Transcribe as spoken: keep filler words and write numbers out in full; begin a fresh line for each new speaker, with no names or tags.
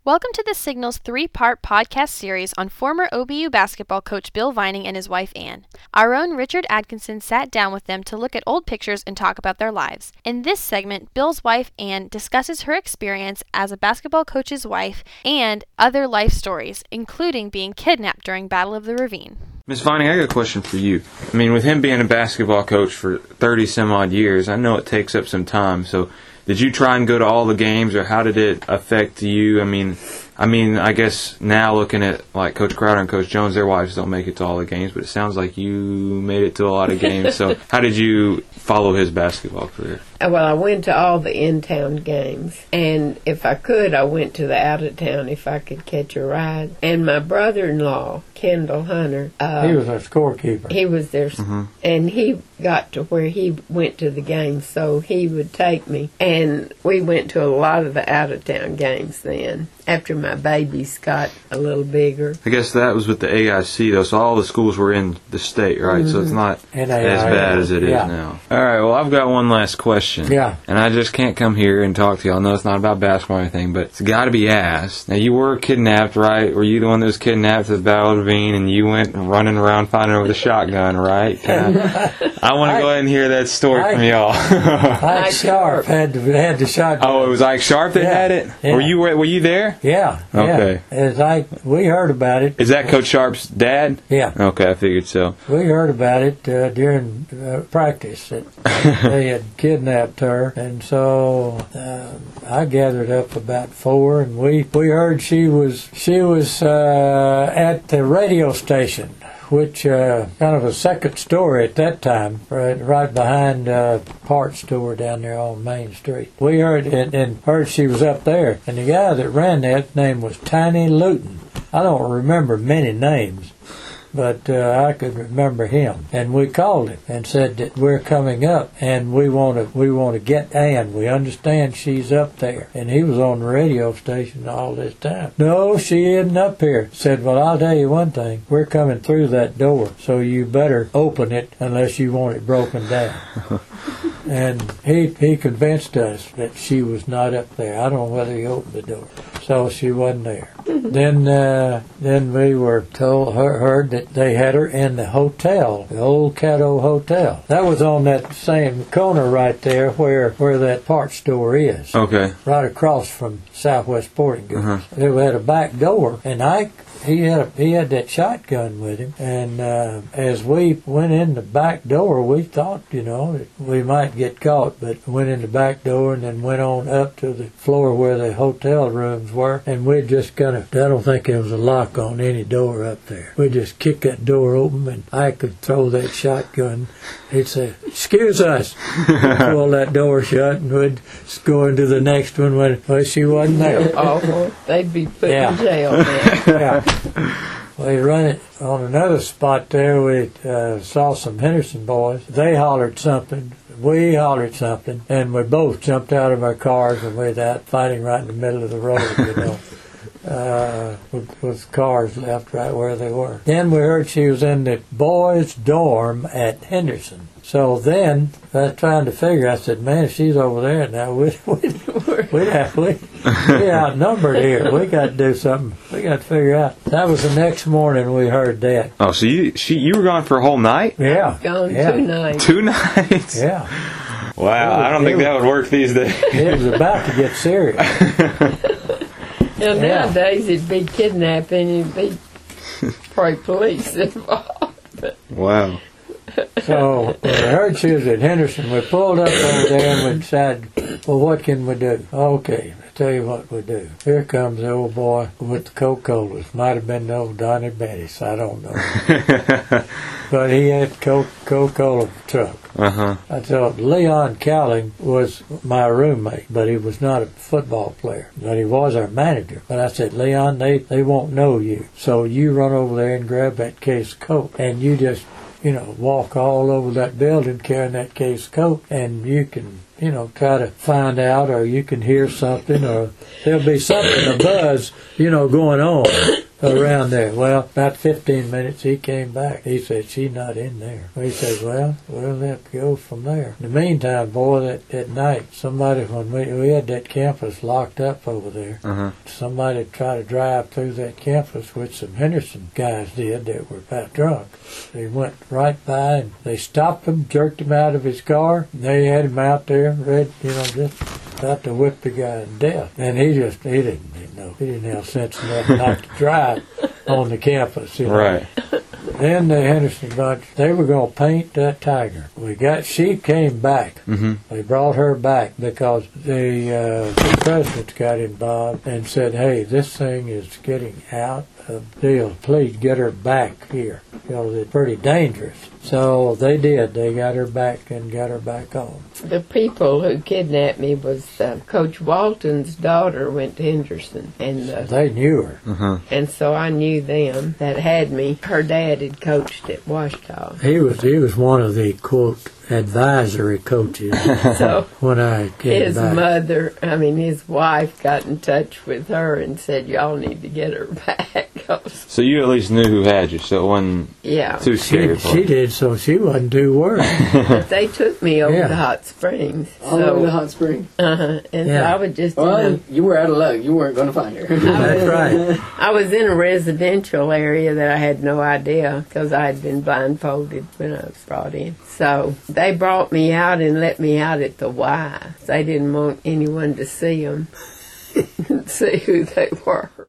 Welcome to the Signal's three-part podcast series on former O B U basketball coach Bill Vining and his wife Ann. Our own Richard Atkinson sat down with them to look at old pictures and talk about their lives. In this segment, Bill's wife Ann discusses her experience as a basketball coach's wife and other life stories, including being kidnapped during Battle of the Ravine.
Miz Vining, I got a question for you. I mean, with him being a basketball coach for thirty some odd years, I know it takes up some time, so did you try and go to all the games, or how did it affect you? I mean, I mean, I guess now looking at like Coach Crowder and Coach Jones, their wives don't make it to all the games, but it sounds like you made it to a lot of games. So how did you follow his basketball career?
Well, I went to all the in-town games, and if I could, I went to the out-of-town if I could catch a ride. And my brother-in-law, Kendall Hunter, uh,
he was our scorekeeper.
He was there,
mm-hmm.
and he got to where he went to the games, so he would take me. And we went to a lot of the out-of-town games then, after my babies got a little bigger.
I guess that was with the A I C, though, so all the schools were in the state, right? Mm-hmm. So it's not as bad as it
yeah.
is now. All right, well, I've got one last question.
Yeah.
And I just can't come here and talk to you. I know it's not about basketball or anything, but it's got to be asked. Now, you were kidnapped, right? Were you the one that was kidnapped at the Battle of the Ravine, and you went running around finding her with a shotgun, right? I, I want to go ahead and hear that story
I,
from y'all.
Ike Sharp had, the, had the shotgun.
Oh, it was Ike Sharp that
yeah.
had it?
Yeah.
Were you were you there?
Yeah.
Okay.
Yeah. As I, we heard about it.
Is that Coach Sharp's dad?
Yeah.
Okay, I figured so.
We heard about it uh, during uh, practice that they had kidnapped her, and so uh, I gathered up about four, and we, we heard she was she was uh, at the radio station, which uh, kind of a second story at that time, right, right behind uh, parts store down there on Main Street. We heard and, and heard she was up there, and the guy that ran that name was Tiny Luton. I don't remember many names, but uh, I could remember him. And we called him and said that we're coming up, and we want to we want to get Ann. We understand she's up there. And he was on the radio station all this time. No, she isn't up here. Said, well, I'll tell you one thing. We're coming through that door, so you better open it unless you want it broken down. And he he convinced us that she was not up there. I don't know whether he opened the door. So she wasn't there. then uh, then we were told, heard that they had her in the hotel, the old Caddo Hotel. That was on that same corner right there where, where that parts store is.
Okay.
Right across from Southwest Sporting Goods.
Uh-huh.
They had a back door, and I... He had a, he had that shotgun with him, and uh, as we went in the back door, we thought, you know, that we might get caught, but went in the back door and then went on up to the floor where the hotel rooms were, and we just kind of, I don't think there was a lock on any door up there. We just kicked that door open, and I could throw that shotgun. He'd say, excuse us. We'd pull that door shut, and we'd go into the next one when well, she wasn't there.
Oh, they'd be put
yeah.
in jail then.
Yeah. We run it on another spot there. We uh, saw some Henderson boys. They hollered something. We hollered something. And we both jumped out of our cars and we out fighting right in the middle of the road, you know, uh, with, with cars left right where they were. Then we heard she was in the boys' dorm at Henderson. So then, I was trying to figure, I said, man, if she's over there now, we we we have we we outnumbered here. We got to do something. We got to figure out. That was the next morning we heard that.
Oh, so you she you were gone for a whole night?
Yeah,
gone
yeah.
two nights.
Two nights.
Yeah.
Wow,
was,
I don't think
was,
that would work these days.
It was about to get serious.
Now,
yeah.
nowadays it'd be kidnapping, it'd be probably police involved.
Wow.
So we heard she was at Henderson. We pulled up over there and we decided, well, what can we do? Okay, I'll tell you what we do. Here comes the old boy with the Coca-Colas. Might have been the old Donnie Bettis. I don't know. But he had Coca- Coca-Cola truck.
Uh-huh.
I thought Leon Cowling was my roommate, but he was not a football player. But he was our manager. But I said, Leon, they, they won't know you. So you run over there and grab that case of Coke. And you just, you know, walk all over that building carrying that case of Coke. And you can, you know, try to find out, or you can hear something, or there'll be something, a buzz, you know, going on. around there. Well, about fifteen minutes he came back. He said, she's not in there. We said, well, we'll have to go from there. In the meantime, boy, that, at night, somebody, when we, we had that campus locked up over there,
Uh-huh.
somebody tried to drive through that campus, which some Henderson guys did that were about drunk. They went right by and they stopped him, jerked him out of his car. And they had him out there, ready, you know, just about to whip the guy to death. And he just, he didn't, you know, he didn't have sense enough not to drive on the campus. You know.
Right.
Then the Henderson bunch, they were going to paint that tiger. We got, she came back.
Mm-hmm.
They brought her back because the, uh, the president got involved and said, hey, this thing is getting out of deal. Please get her back here because it's pretty dangerous. So they did. They got her back and got her back on.
The people who kidnapped me was uh, Coach Walton's daughter went to Henderson, and uh,
They knew her.
Uh-huh.
and so I knew them that had me. Her dad had coached at Washita.
He was he was one of the quote advisory coaches
So
when I came
his
back.
mother, I mean his wife, got in touch with her and said, "Y'all need to get her back." 'Cause,
So you at least knew who had you, so it wasn't
yeah,
too scary
She,
for
she
you.
did, so she wasn't too worried.
but they took me over
Yeah.
to Hot Springs.
All over the
So,
hot spring.
uh-huh, and
Yeah.
so I was just in
Well,
a,
you were out of luck. You weren't going to find her.
That's right.
I was in a residential area that I had no idea because I had been blindfolded when I was brought in. So they brought me out and let me out at the Y. They didn't want anyone to see them, see who they were.